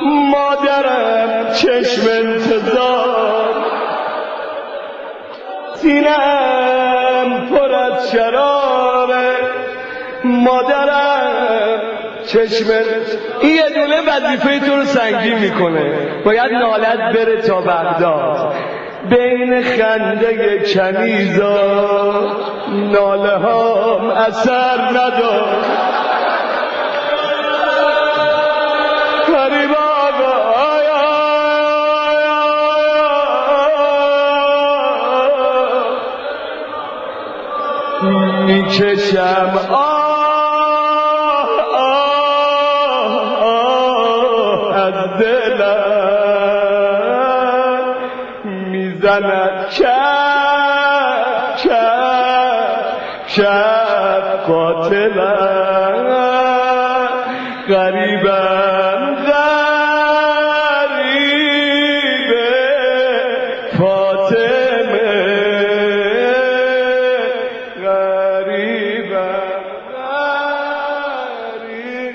مادرم چشم انتظار، سینه‌ام پر از شراره. مادرم چشم این یه دونه وظیفه تو رو سنگین میکنه، باید نالت بره تا بغداد. بین خنده کنیزا ناله هام اثر نداشت. غریب آقا میکشم از دلم، میزند شب قاتلم. غریبم غریبه فاطمه، غریبم غریب.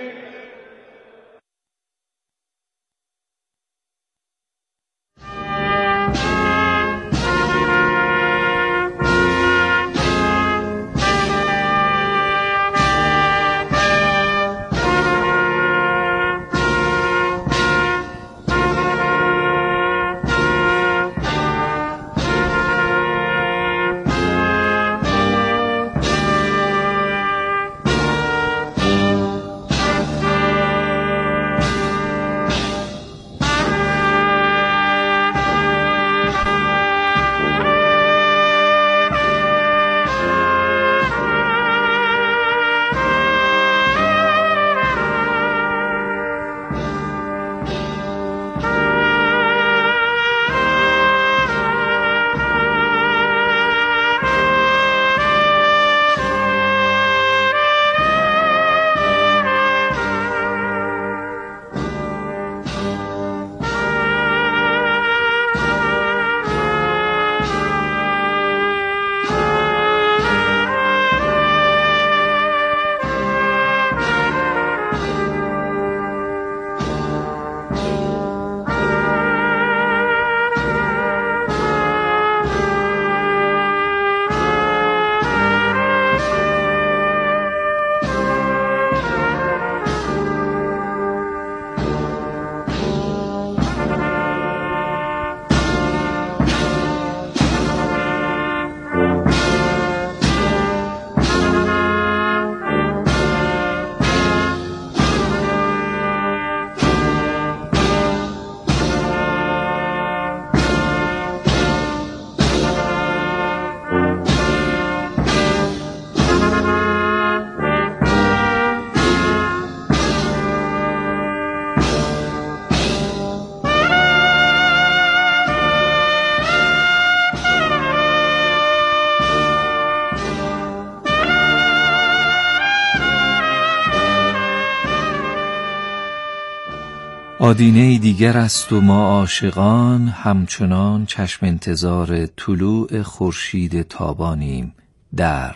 آدینه دیگر است و ما عاشقان همچنان چشم انتظار طلوع خورشید تابانیم در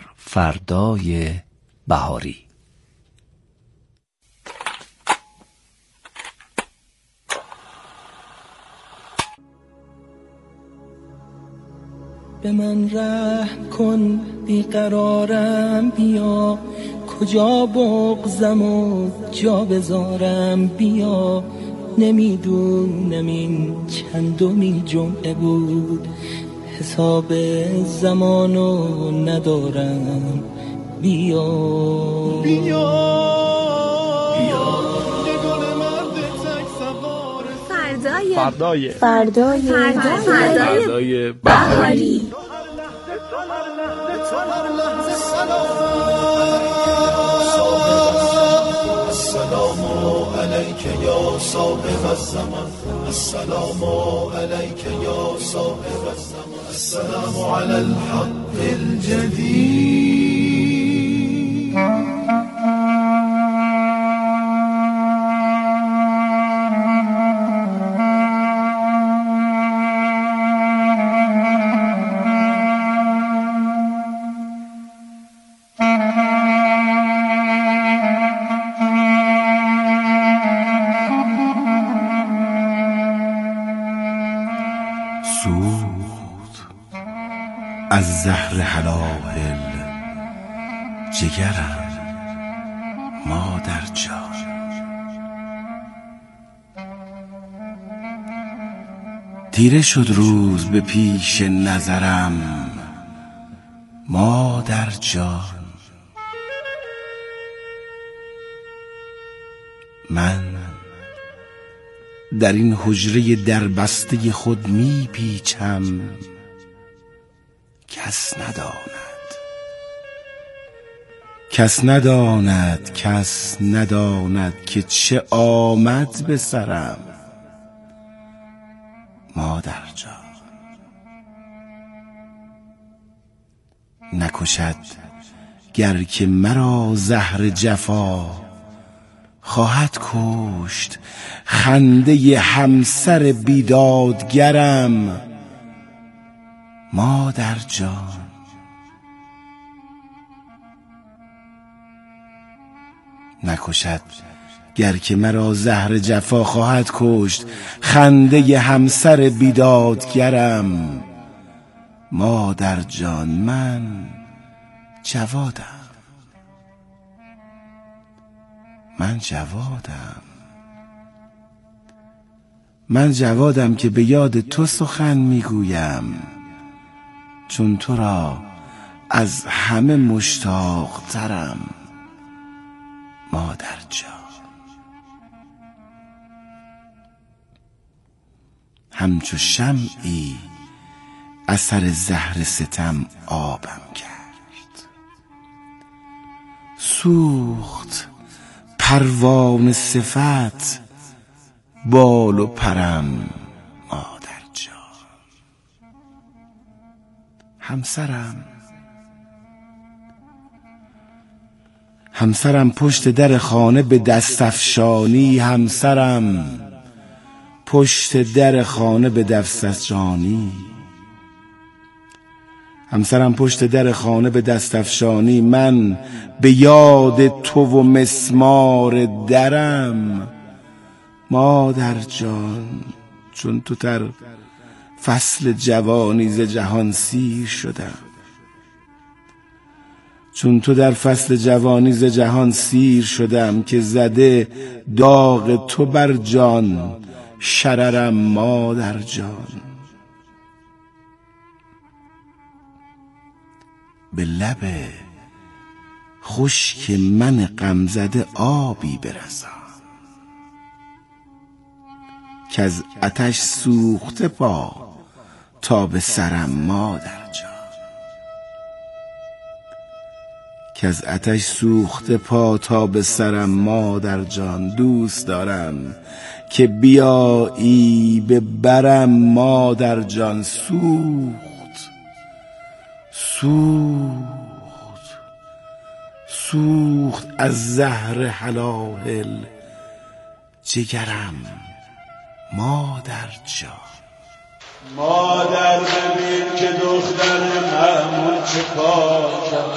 فردای بهاری. به من رحم کن بیقرارم، بیا کجا بغضم و جا بذارم، بیا نمیدونم این چندمی جمعه بود، حساب زمانو ندارم، بیا بیا بیا فردای بهاری. السلام علیک یا صاحب الزمان، السلام علیک یا صاحب الزمان، السلام علی الحق الجدید. از زهر هلاهل جگرم مادر جان. تیره شد روز به پیش نظرم مادر جان. من در این حجره دربسته خود می پیچم، کس نداند که چه آمد به سرم مادر جان. نکشد گر که مرا زهر جفا، خواهد کشت خنده همسر بیدادگرم مادر جان. نکشد گر که مرا زهر جفا، خواهد کشت خنده همسر بیدادگرم مادر جان. من جوادم که به یاد تو سخن میگویم، چون تو را از همه مشتاق ترم مادر جان. همچو شمعی اثر زهر ستم آبم کرد، سوخت پروانه صفت بال و پرم مادر جان. همسرم پشت در خانه به دست افشانی، همسرم پشت در خانه به دست افشانی، من به یاد تو و مسمار درم مادر جان. چون تو در فصل جوانی ز جهان سیر شدم، که زده داغ تو بر جان شررم مادر جان. به لب خشک من غمزده آبی برسان، کز آتش سوخته پا تا به سرم مادر جان. دوست دارم که بیایی به برم مادر جان. سوخت از زهر هلاهل جگرم مادر جان. مادر ببین که دختر معمول چه کار کرد،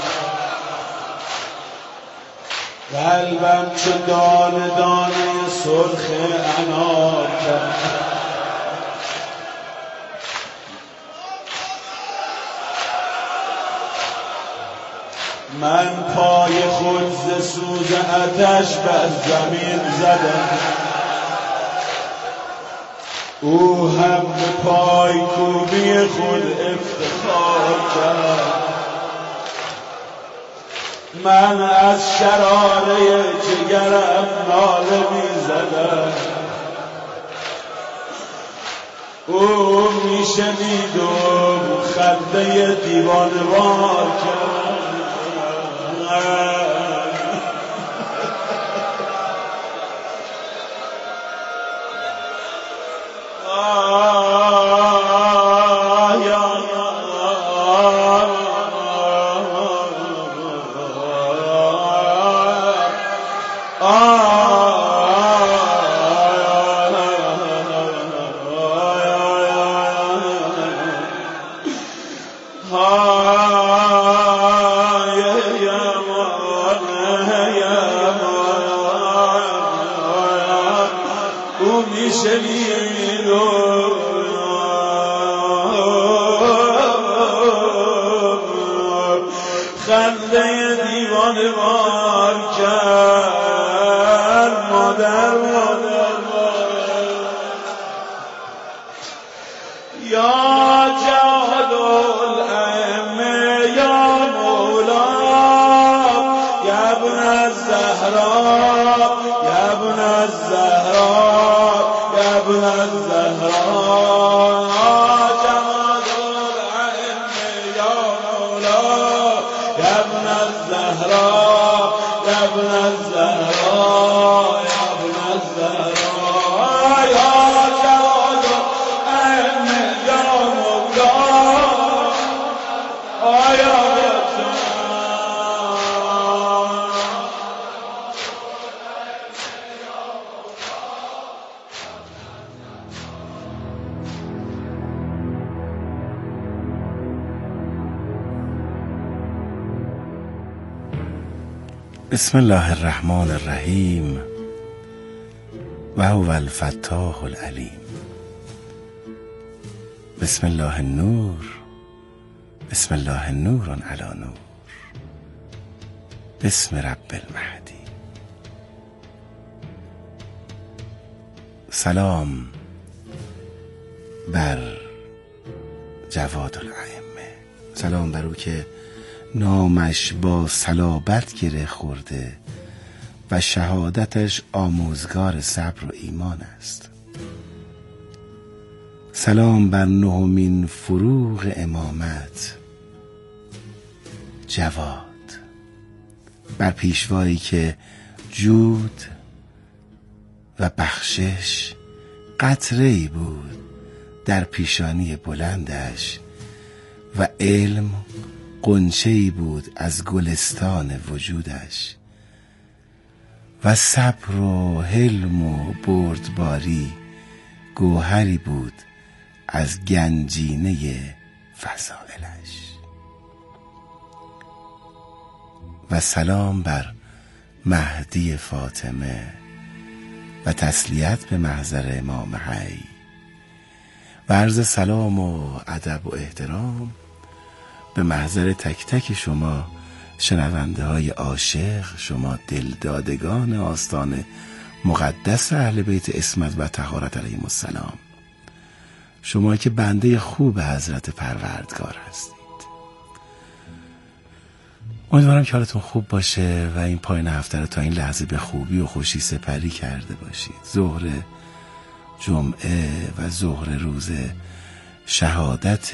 قلبم چه دانه دانه سرخ انار کرد. من پای خود ز سوز آتش بر زمین زدم، او هم به پای کوبی خود افتخار کرد. من از شراره جگرم ناله می زدم، او می شنید و خنده دیوانه‌وار کرد. يا ابن الزهراء جمال الأئمة يا مولاي يا ابن الزهراء يا ابن الزهراء يا ابن الزهراء يا جمال الأئمة يا مولاي يا بسم الله الرحمن الرحیم و هو الفتاح العلیم. بسم الله النور بسم الله نور علی نور بسم رب المهدی. سلام بر جواد الائمه، سلام بر او که نامش با صلابت گره خورده و شهادتش آموزگار صبر و ایمان است. سلام بر نهمین فروغ امامت جواد، بر پیشوایی که جود و بخشش قطره‌ای بود در پیشانی بلندش و علم غنچه‌ای بود از گلستان وجودش و صبر و حلم و بردباری گوهری بود از گنجینه فضائلش. و سلام بر مهدی فاطمه و تسلیت به محضر امام حی و عرض سلام و ادب و احترام به محضر تک تک شما شنونده های عاشق، شما دلدادگان آستان مقدس اهل بیت عصمت و طهارت علیهم السلام، شما که بنده خوب حضرت پروردگار هستید. امیدوارم که حالتون خوب باشه و این پایان هفته رو تا این لحظه به خوبی و خوشی سپری کرده باشید. ظهر جمعه و ظهر روز شهادت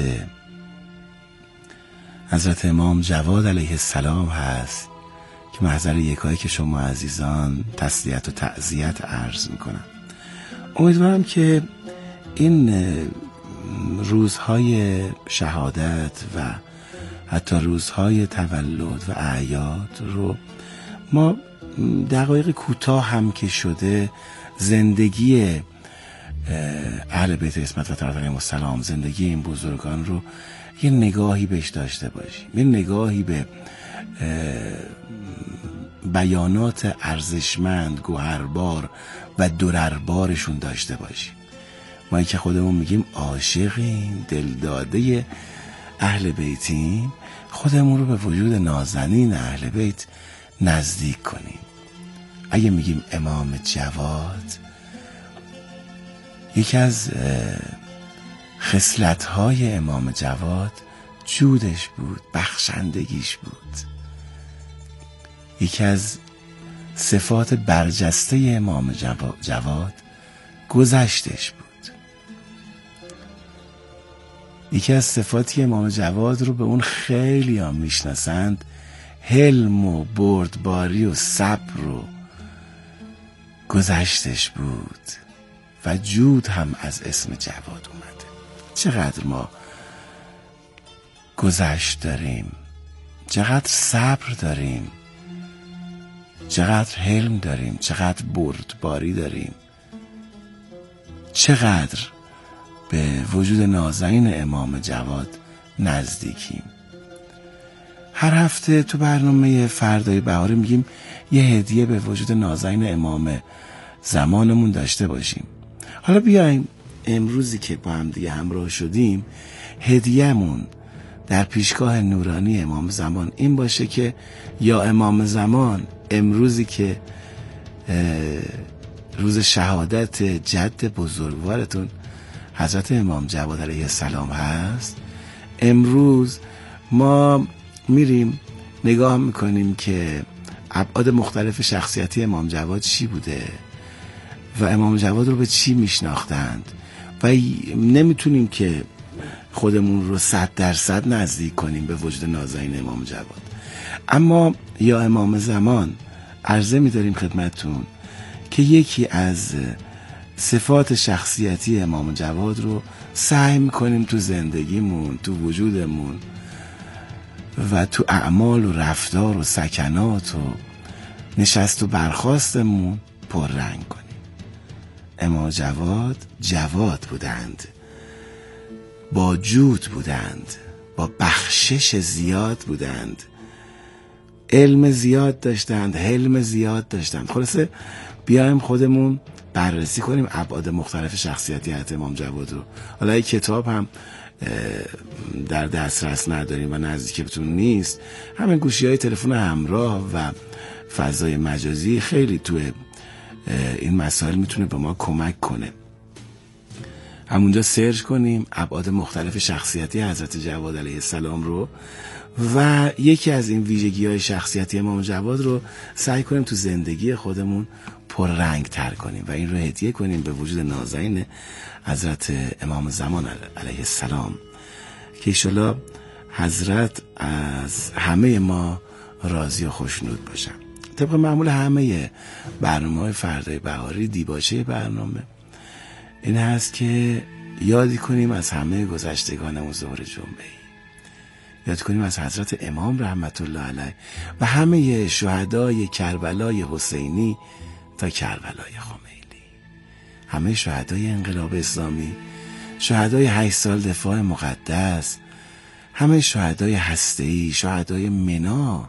حضرت امام جواد علیه السلام هست که محضر یکایی که شما عزیزان تسلیت و تعزیت عرض میکنم. امیدوارم که این روزهای شهادت و حتی روزهای تولد و اعیاد رو ما دقایق کوتاه هم که شده زندگی اهل بیت عصمت و طهارت علیهم السلام، زندگی این بزرگان رو یه نگاهی بهش داشته باشیم، یه نگاهی به بیانات ارزشمند، گوهربار و درربارشون داشته باشیم. ما این که خودمون میگیم عاشقیم، دلداده اهل بیتیم، خودمون رو به وجود نازنین اهل بیت نزدیک کنیم. اگه میگیم امام جواد، یکی از خصلت‌های امام جواد جودش بود، بخشندگیش بود. یکی از صفات برجسته امام جواد گذشتش بود. یکی از صفاتی امام جواد رو به اون خیلی هم میشناسند، حلم و بردباری و صبر و گذشتش بود و جود هم از اسم جواد اومده. چقدر ما گذشت داریم، چقدر صبر داریم، چقدر حلم داریم، چقدر بردباری داریم، چقدر به وجود نازنین امام جواد نزدیکیم. هر هفته تو برنامه فردای بهاری میگیم یه هدیه به وجود نازنین امام زمانمون داشته باشیم. حالا بیایم امروزی که با هم دیگه همراه شدیم، هدیه‌مون در پیشگاه نورانی امام زمان این باشه که یا امام زمان امروزی که روز شهادت جد بزرگوارتون حضرت امام جواد علیه السلام هست، امروز ما میریم نگاه میکنیم که ابعاد مختلف شخصیتی امام جواد چی بوده، و امام جواد رو به چی میشناختند و نمیتونیم که خودمون رو 100% نزدیک کنیم به وجود نازنین امام جواد. اما یا امام زمان عرضه می‌داریم خدمتتون که یکی از صفات شخصیتی امام جواد رو سعی می‌کنیم تو زندگیمون، تو وجودمون و تو اعمال و رفتار و سکنات و نشست و برخاستمون پررنگ کنیم. امام جواد جواد بودند، با جود بودند، با بخشش زیاد بودند، علم زیاد داشتند، حلم زیاد داشتند. خلاصه بیایم خودمون بررسی کنیم ابعاد مختلف شخصیتی حضرت امام جواد رو. حالا این کتاب هم در دسترس نداریم و نزدیکتون نیست، همین گوشی‌های تلفن همراه و فضای مجازی خیلی توی این مسائل میتونه به ما کمک کنه. همونجا سرچ کنیم ابعاد مختلف شخصیتی حضرت جواد علیه السلام رو و یکی از این ویژگی‌های شخصیتی امام جواد رو سعی کنیم تو زندگی خودمون پررنگ تر کنیم و این رو هدیه کنیم به وجود نازنین حضرت امام زمان علیه السلام که انشالله حضرت از همه ما راضی و خوشنود باشن. طبق معمول همه برنامه‌های فردای بهاری، دیباچه برنامه این هست که یادی کنیم از همه گذشتگانمون ظهر جمعه‌ای، یاد کنیم از حضرت امام رحمت الله علیه و همه شهدای کربلای حسینی تا کربلای خمینی، همه شهدای انقلاب اسلامی، شهدای 8 سال دفاع مقدس، همه شهدای هسته‌ای، شهدای منا،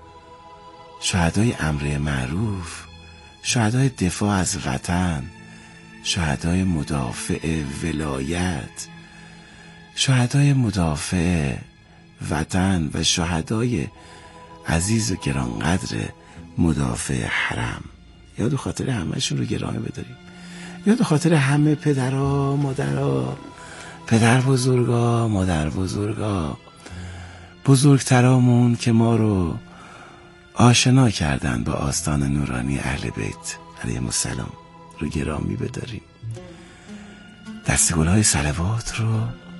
شهدای امر معروف، شهدای دفاع از وطن، شهدای مدافع ولایت، شهدای مدافع وطن و شهدای عزیز و گرانقدر مدافع حرم. یاد و خاطر همه‌شون رو گرامی بداریم. یاد و خاطر همه پدرها، مادرها، پدر بزرگا، مادر بزرگا، بزرگترامون که ما رو آشنا کردن با آستان نورانی اهل بیت علیهم السلام رو گرامی بداریم. دستگل‌های صلوات رو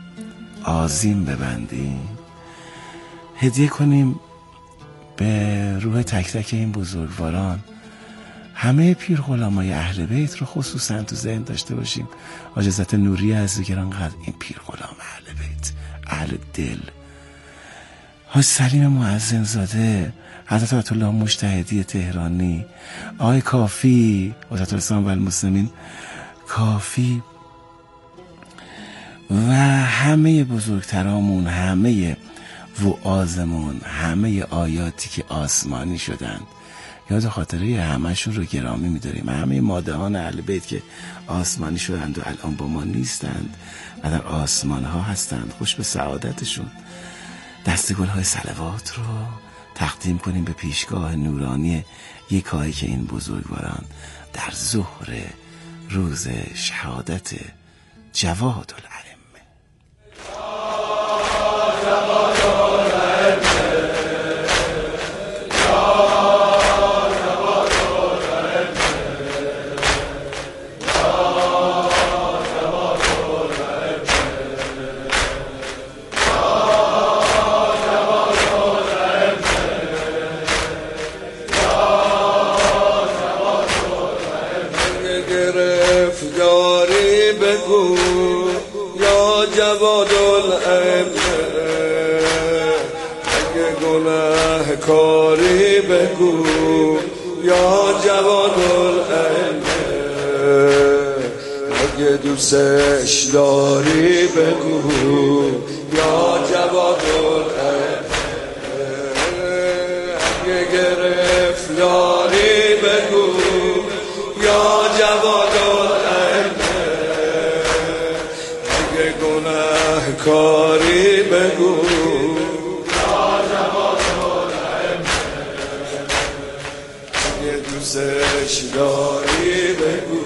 عظیم ببندیم، هدیه کنیم به روح تک تک این بزرگواران. همه پیر غلامای اهل بیت رو خصوصا تو ذهن داشته باشیم. حاج عزت نوری از گرانقدر این پیر غلام اهل بیت، اهل دل. حاج سلیم مؤذن زاده، حضرت آیت الله مجتهدی تهرانی، آقای کافی، حضرت الاسلام و المسلمین کافی و همه بزرگترامون، همه وعازمون، همه آیاتی که آسمانی شدند، یاد خاطره همه‌شون رو گرامی می‌داریم. همه مادهان اهل بیت که آسمانی شدند و الان با ما نیستند و در آسمان ها هستند، خوش به سعادتشون. دستگل‌های صلوات رو تقدیم کنیم به پیشگاه نورانی یکایی که این بزرگواران در ظهر روز شهادت جواد الائمه کاری بگو یا جواد الائمه، اگه دوستش داری بگو یا جواد الائمه، اگه گرفتاری بگو یا جواد الائمه، اگه گناه کاری بگو دوستش داری بگو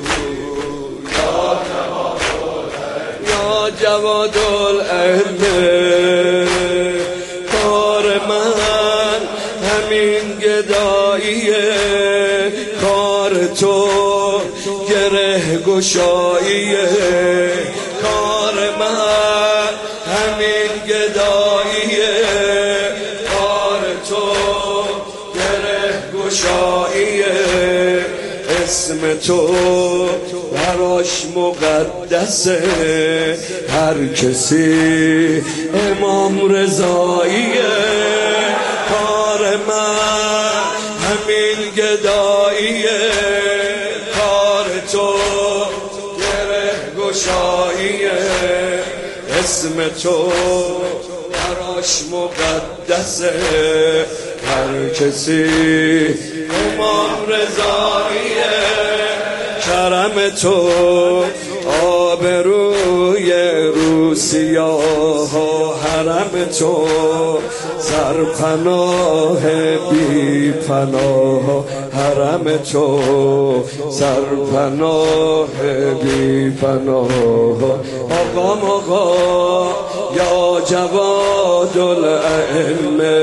یا جواد الائمه. کار من همین گداییه، کار تو گره گشاییه کار من، همین گداییه کار تو گره گشاییه. اسم تو براش مقدسه، هر کسی امام رضاییه کار من، همین گداییه کار تو گره گشاییه. اسم تو براش مقدسه، هر کسی امام رضاییه. کرم تو آبروی روسیاه و حرم تو سرپناه بی پناه، حرم تو سرپناه بی پناه. آقا یا جواد الائمه،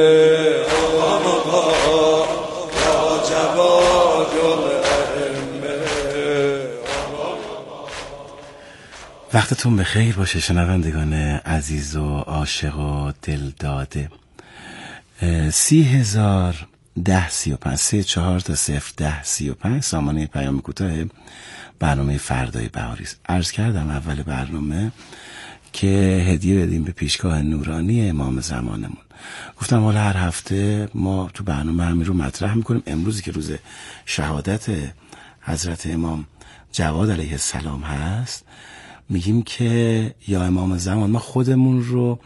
آقا یا جواد الائمه. وقتتون بخیر باشه شنوندگان عزیز و عاشق و دلداده. 30,000 1035 34 تا 01035 سامانه پیام کوتاه برنامه فردای بهاری است. عرض کردم اول برنامه که هدیه بدیم به پیشگاه نورانی امام زمانمون. گفتم حالا هر هفته ما تو برنامه همین رو مطرح میکنیم. امروزی که روز شهادت حضرت امام جواد علیه السلام هست، میگیم که یا امام زمان، ما خودمون رو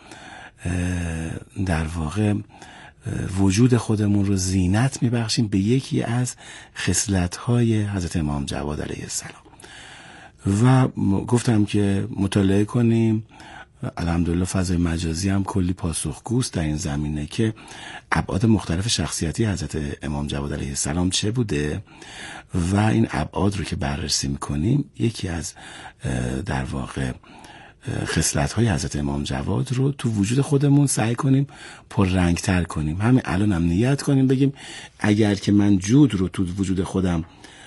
در واقع وجود خودمون رو زینت میبخشیم به یکی از خصلت‌های حضرت امام جواد علیه السلام و گفتم که مطالعه کنیم. الحمدلله فضای مجازی هم کلی پاسخگوست در این زمینه که ابعاد مختلف شخصیتی حضرت امام جواد علیه السلام چه بوده و این ابعاد رو که بررسی میکنیم یکی از در واقع خصلت‌های حضرت امام جواد رو تو وجود خودمون سعی کنیم پررنگ‌تر کنیم. همین الان هم نیت کنیم بگیم اگر که من جود رو تو وجود خودم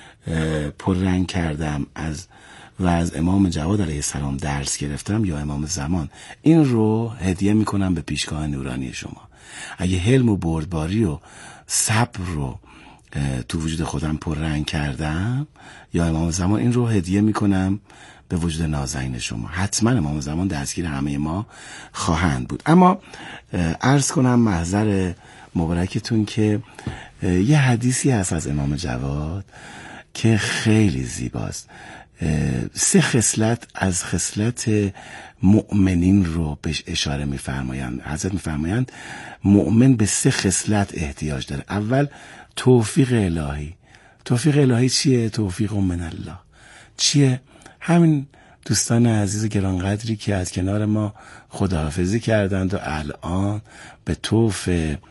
پررنگ کردم و از امام جواد علیه السلام درس گرفتم یا امام زمان، این رو هدیه میکنم به پیشگاه نورانی شما. اگه حلم و بردباری و صبر رو تو وجود خودم پررنگ کردم یا امام زمان، این رو هدیه میکنم به وجود نازنین شما. حتما امام زمان دستگیر همه ما خواهند بود. اما عرض کنم محضر مبارکتون که یه حدیثی هست از امام جواد که خیلی زیباست. 3 خصلت از خصلت مؤمنین رو بهش اشاره میفرمایند. حضرت میفرمایند مؤمن به 3 خصلت احتیاج داره. اول توفیق الهی. توفیق الهی چیه؟ توفیق من الله. چیه؟ همین دوستان عزیز گرانقدری که از کنار ما خداحافظی کردند و الان به طوف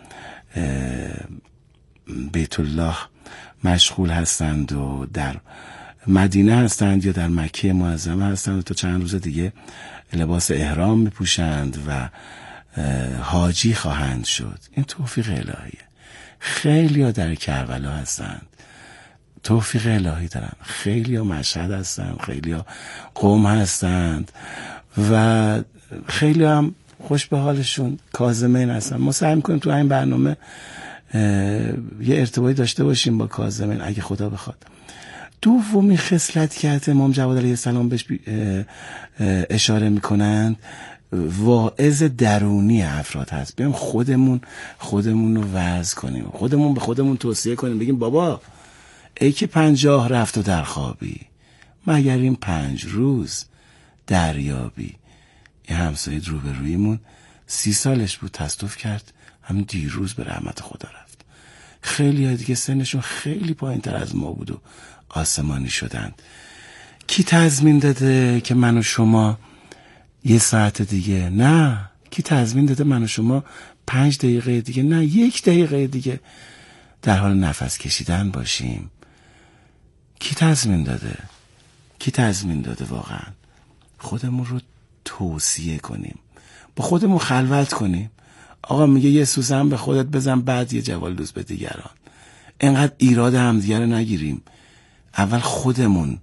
بیت الله مشغول هستند و در مدینه هستند یا در مکه معظمه هستند و تا چند روز دیگه لباس احرام میپوشند و حاجی خواهند شد. این توفیق الهیه. خیلی ها در کربلا هستند، توفیق الهی دارن. خیلی ها مشهد هستند، خیلی ها قم هستند و خیلی هم خوش به حالشون کاظمین هستن. ما سعی میکنیم تو این برنامه یه ارتباطی داشته باشیم با کاظمین اگه خدا بخواد. دومی خصلت که امام جواد علیه السلام بهش اشاره میکنند واعظ درونی افراد هست. بیایم خودمون رو وعظ کنیم، خودمون به خودمون توصیه کنیم، بگیم بابا ای که 50 رفت و در خوابی، مگر این 5 روز دریابی. این همسایه روبرویمون 30 سالش بود، تصادف کرد همین دیروز به رحمت خدا رفت. خیلی ها دیگه سنشون خیلی پایین تر از ما بود و آسمانی شدند. کی تضمین داده که من و شما 1 ساعت دیگه، نه کی تضمین داده من و شما 5 دقیقه دیگه، نه 1 دقیقه دیگه در حال نفس کشیدن باشیم؟ کی تضمین داده؟ کی تضمین داده؟ واقعا خودمون رو توصیه کنیم، با خودمون خلوت کنیم. آقا میگه یه سوزن به خودت بزن، بعد یه جوالدوز به دیگران. اینقدر ایراد همدیگه رو نگیریم. اول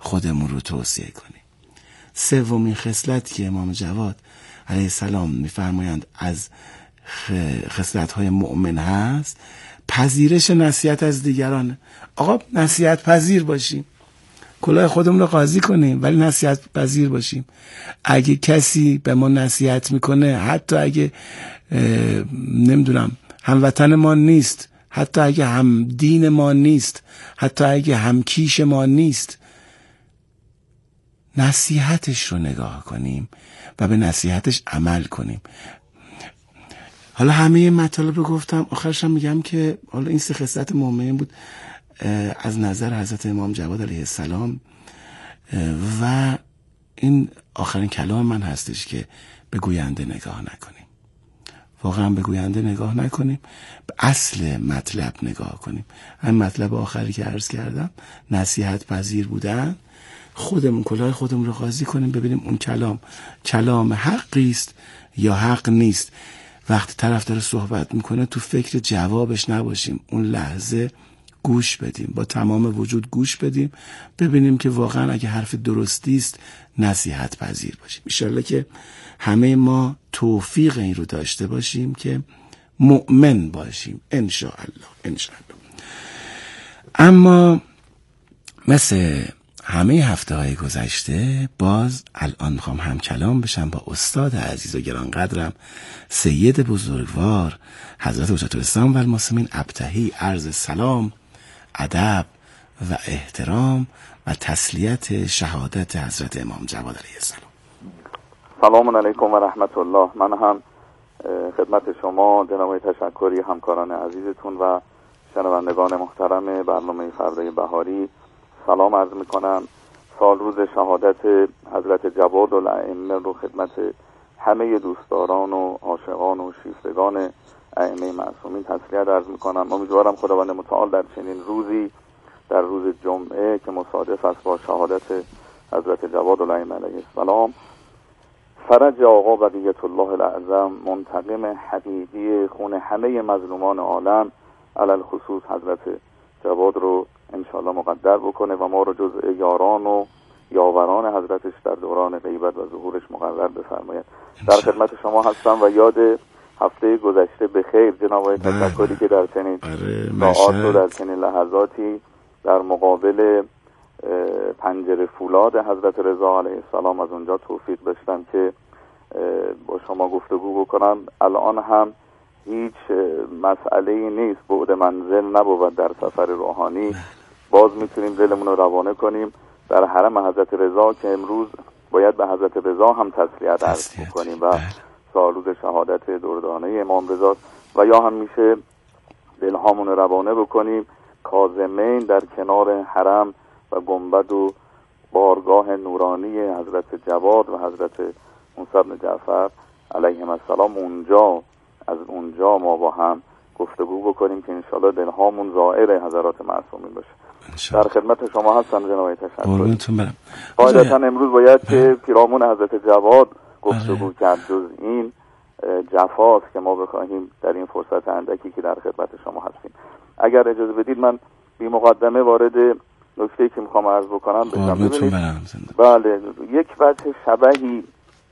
خودمون رو توصیه کنیم. سومین خصلتی که امام جواد علیه السلام میفرمایند از خصلت‌های مؤمن هست، پذیرش نصیحت از دیگران. آقا نصیحت پذیر باشیم، کلاه خودمون رو قاضی کنیم ولی نصیحت پذیر باشیم. اگه کسی به ما نصیحت میکنه، حتی اگه نمیدونم هموطن ما نیست، حتی اگه هم دین ما نیست، حتی اگه هم کیش ما نیست، نصیحتش رو نگاه کنیم و به نصیحتش عمل کنیم. حالا همه مطالب رو گفتم، آخرش هم میگم که حالا این 3 خصلت مؤمنین بود از نظر حضرت امام جواد علیه السلام، و این آخرین کلام من هستش که به گوینده نگاه نکنیم، واقعا به گوینده نگاه نکنیم، به اصل مطلب نگاه کنیم. همین مطلب آخری که عرض کردم، نصیحت پذیر بودن، خودمون کلاه خودمون رو قاضی کنیم، ببینیم اون کلام حقی است یا حق نیست. وقتی طرف داره صحبت میکنه تو فکر جوابش نباشیم، اون لحظه گوش بدیم، با تمام وجود گوش بدیم، ببینیم که واقعا اگه حرف درستی است نصیحت پذیر باشیم. انشالله که همه ما توفیق این رو داشته باشیم که مؤمن باشیم، انشالله. اما مثل همه هفته‌های گذشته باز الان میخوام هم کلام بشم با استاد عزیز و گرانقدرم سید بزرگوار حضرت حجت الاسلام و المسلمین ابطحی. عرض سلام، ادب و احترام و تسلیت شهادت حضرت امام جواد علیه السلام. سلام علیکم و رحمت الله. من هم خدمت شما جناب تشکری، همکاران عزیزتون و شنوندگان محترم برنامه فردا بهاری سلام عرض میکنم. سال روز شهادت حضرت جواد الائمه رو خدمت همه دوستداران و عاشقان و شیفتگان ائمه معصومین تسلیت عرض میکنم. امیدوارم خداوند متعال در چنین روزی، در روز جمعه که مصادف است با شهادت حضرت جواد الائمه علیه السلام، فرج آقا بقیت الله الاعظم، منتقم حقیقی خون همه مظلومان عالم، علل خصوص حضرت جواد رو انشاءالله مقدر بکنه و ما رو جزء یاران و یاوران حضرتش در دوران غیبت و ظهورش مقرر بفرماید. در خدمت شما هستم و یاد هفته گذشته به خیر جناب تشکری که در چنین ساعات و در چنین لحظاتی در مقابل پنجره فولاد حضرت رضا علیه السلام از اونجا توفیق داشتم که با شما گفتگو بکنم. الان هم هیچ مسئله‌ای نیست، بعد منزل نبود در سفر روحانی، باز میتونیم دلمون رو روانه کنیم در حرم حضرت رضا که امروز باید به حضرت رضا هم تسلیت عرض بکنیم و سالروز شهادت دردانه امام رضا، و یا هم میشه دلهامون رو روانه بکنیم کاظمین در کنار حرم و گنبد و بارگاه نورانی حضرت جواد و حضرت موسی بن جعفر علیهم السلام، از اونجا ما با هم گفتگو بکنیم که انشاءالله دلهامون زائر حضرات معصومین باشه. در خدمت شما هستم جناب تشکر. قاعدتا امروز باید که پیرامون حضرت جواد گفتگو کرد، جز این جفاست که ما بخواهیم در این فرصت اندکی که در خدمت شما هستیم. اگر اجازه بدید من بی مقدمه وارد نکته‌ای که میخوام عرض بکنم بشم. بله، یک وجه شبهی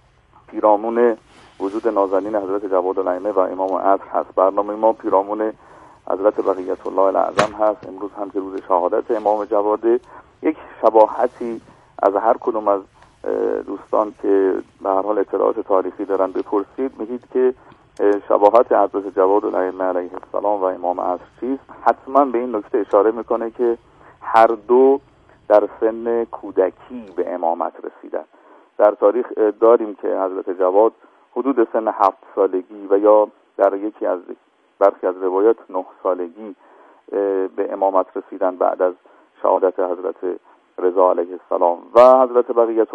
پیرامون وجود نازنین حضرت جواد الائمه و امام عصر هست. برنامه ما پیرامون حضرت بقیت الله الاعظم هست. امروز هم که روز شهادت امام جواده، یک شباهتی از هر کدوم از دوستان که به هر حال اطلاعات تاریخی دارن بپرسید، میگید که شباهت حضرت جواد الائمه علیه السلام و امام عصر چیست؟ حتما به این نکته اشاره میکنه که هر دو در سن کودکی به امامت رسیدن. در تاریخ داریم که حضرت جواد حدود سن 7 سالگی و یا در یکی از برخی از روایات 9 سالگی به امامت رسیدن بعد از شهادت حضرت رضا علیه السلام، و حضرت بقیت